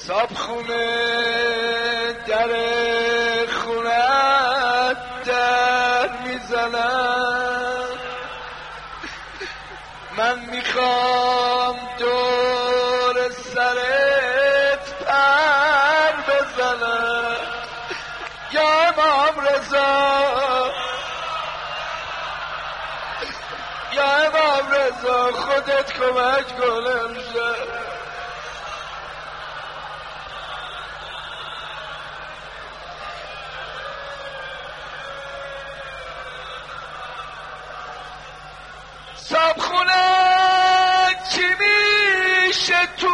صاحب خونه در خونت در میزنم، من میخوام دور سرت پر بزنم. یا امام رضا، یا امام رضا، خودت کمک کن امشب. صاحب خونه چی میشه تو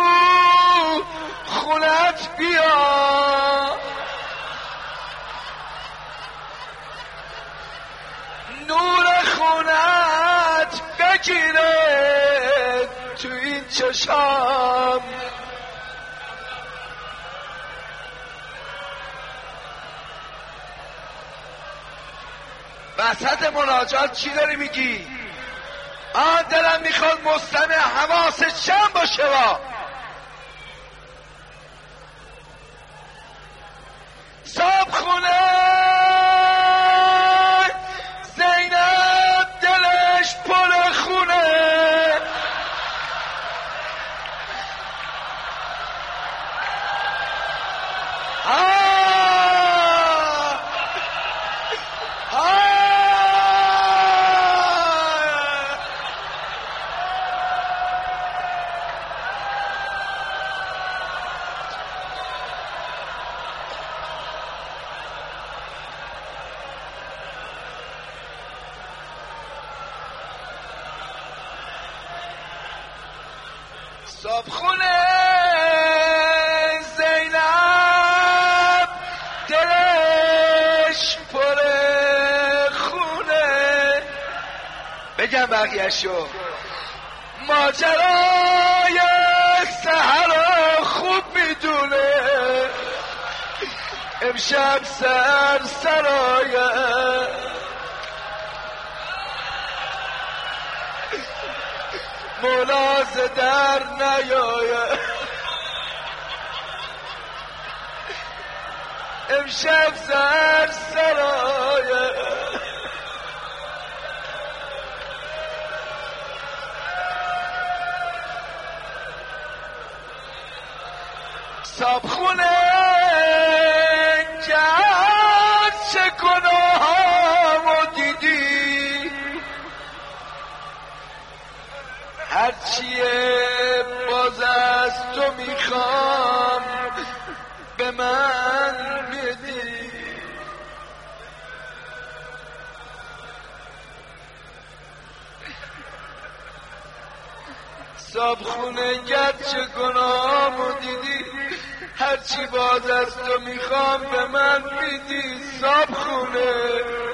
خونت بیا، نور خونت بگیره تو این چشام. وسط مناجات چی داری میگی؟ دلم میخواد مستمع حواس جمع باشه. صاحب خونه زینب دلش پر خونه، صاحب خونه زینب دلش پر خونه. بگم بقیه‌شو، ماجرای سحر خوب میدونه، امشب سر سرایه مولاز در نیایه، امشب سر سرایه. صاحب خونه کرد چه گناهامو دیدی، هرچیه باز از تو میخوام به من بدی. صاحب خونه گرچه گناهامو دیدی، هرچی باز از تو میخوام به من میدی. صاحب خونه